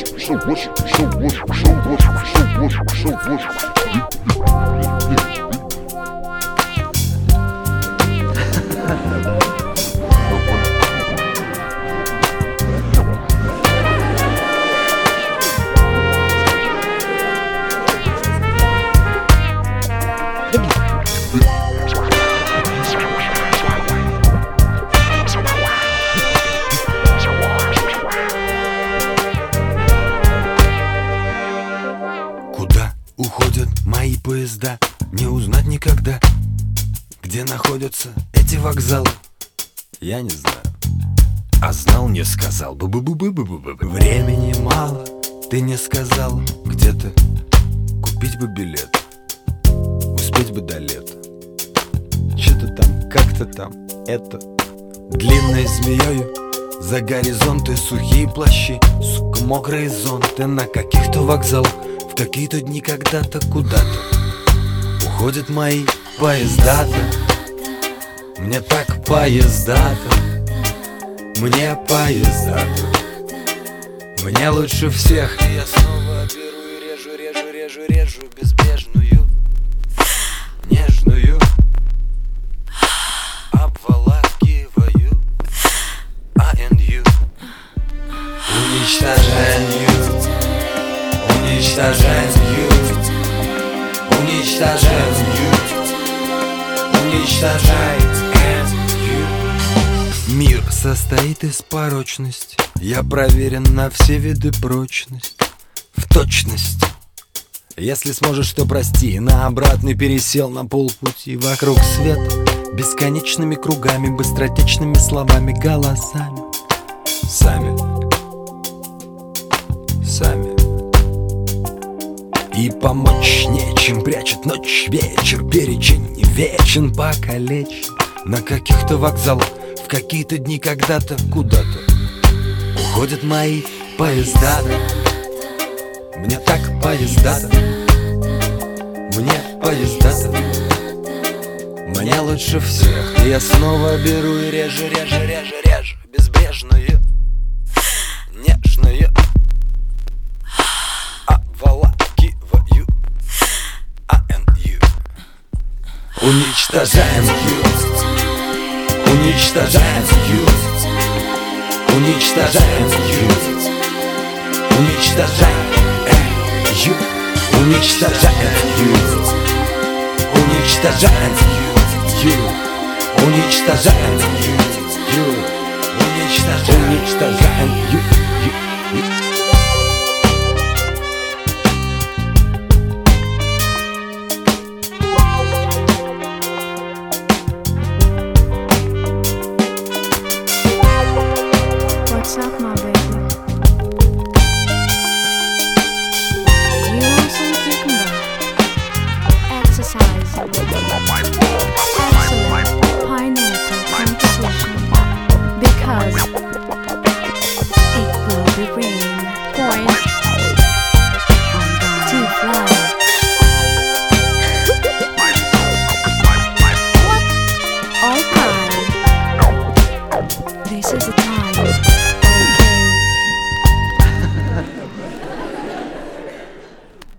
Куда уходят мои поезда, не узнать никогда. Где находятся эти вокзалы, я не знаю. А знал, не сказал бы. Времени мало, ты не сказал. Где-то купить бы билет, успеть бы до лета. Что-то там, как-то там, это длинной змеёю за горизонты сухие плащи, сука, мокрые зонты на каких-то вокзалах. В какие-то дни когда-то куда-то уходят мои поезда-то. Мне так поезда-то, мне поезда-то, мне лучше всех. И я снова беру и режу безбрежную, нежную, обволакиваю АНЮ. Уничтожаю, уничтожаю, уничтожаю, уничтожаю. Мир состоит из порочности. Я проверен на все виды прочность. В точности. Если сможешь, то прости. На обратный пересел на полпути. Вокруг света бесконечными кругами, быстротечными словами, голосами. Сами. И помочь нечем, прячет ночь, вечер, перечень не вечен, покалечен. На каких-то вокзалах, в какие-то дни когда-то, куда-то уходят мои поезда-то. Мне так поезда-то, мне поезда-то, мне лучше всех. И я снова беру и режу безбрежную, нежную, обволакиваю АНЮ. Уничтожаем ю, уничтожаем ю, уничтожаем ю, уничтожаем ю, уничтожаем ю, уничтожаем ю, уничтожаем ю, уничтожаем ю. What's up, my baby? You want some cucumber? Exercise. Excellent pineapple composition. Because it will be rain. Point. I'm going to fly. What? All right. This is the time.